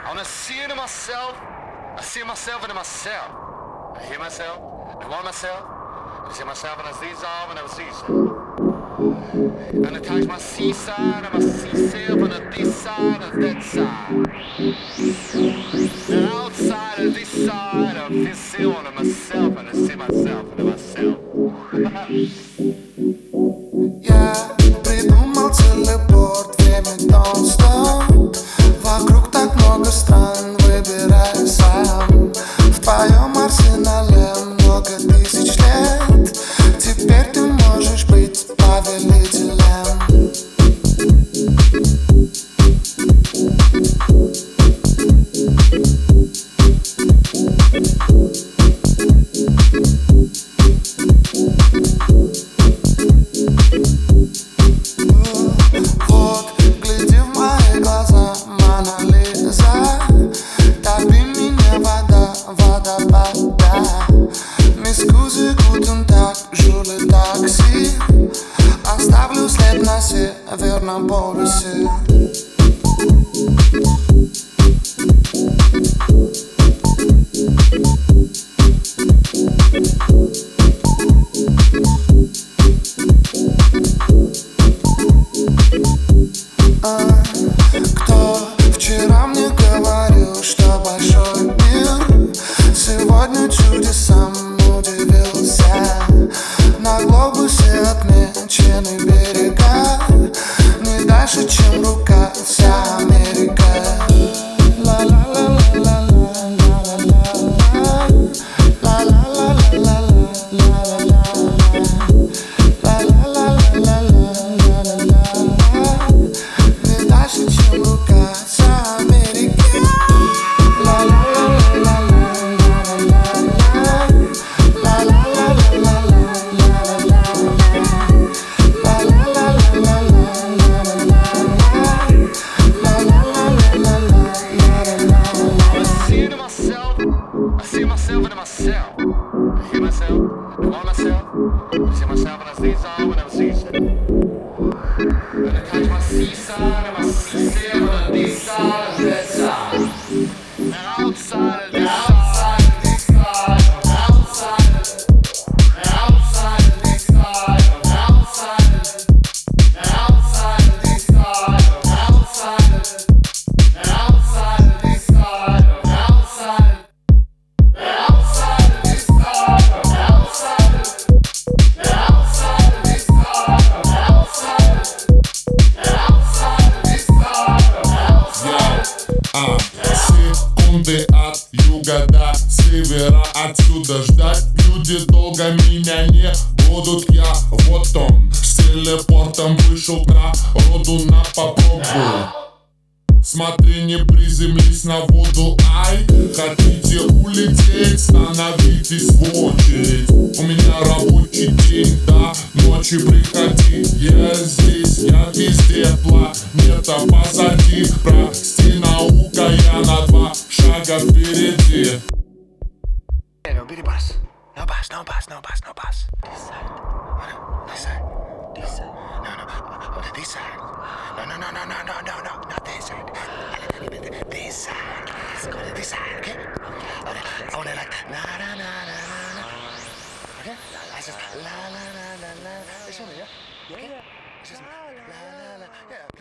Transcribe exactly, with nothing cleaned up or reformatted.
I wanna see it in myself. I see myself in myself. I hear myself. I want myself. I see myself and I see all and I see it. And I touch my seaside and I see self on the this side and that side. And outside of this side I feel still on myself and I see myself and myself. Я придумал телепорт, время non-stop. Вокруг так много стран, выбирай сам. В твоем арсенале много тысяч лет. Теперь ты можешь быть повелителем. Вот, гляди в мои глаза, Мона Лиза. Топи меня вода, водопада. Мискузи, гутен так, жуле такси. Оставлю след на северном полюсе. Кто вчера мне говорил, что большой мир сегодня чудесам удивился. На глобусе отмечены берега, не дальше, чем рука, вся Америка. I see myself in myself. I hear myself, I want myself. I see myself and I see all when I see it. And I touch my seaside and my seaside and my this side and that side. And outside of this side, this side, outside of it. And outside of this side, outside of it. And outside of this side, outside of it. And outside of this side, outside of it. А, секунды от юга до севера, отсюда ждать люди долго меня не будут. Я вот он, с телепортом вышел к народу на попробуй. Смотри, не приземлись на воду, ай. Хотите улететь, становитесь в очередь. У меня рабочий день, до ночи приходи. Я здесь, я везде, планета позади. Прости, наука, я на два шага впереди. No beat bus. No bus, no bus, no bus, no bus. This side. This side. This side. No, no. Oh, this side. No, no, no, no, no, no, no, no, not this side. This side. Let's go to this side, okay? I wanna like na na na na na. Okay? I just la la la la la. This one, yeah? Yeah, yeah. It's just la la la. Yeah.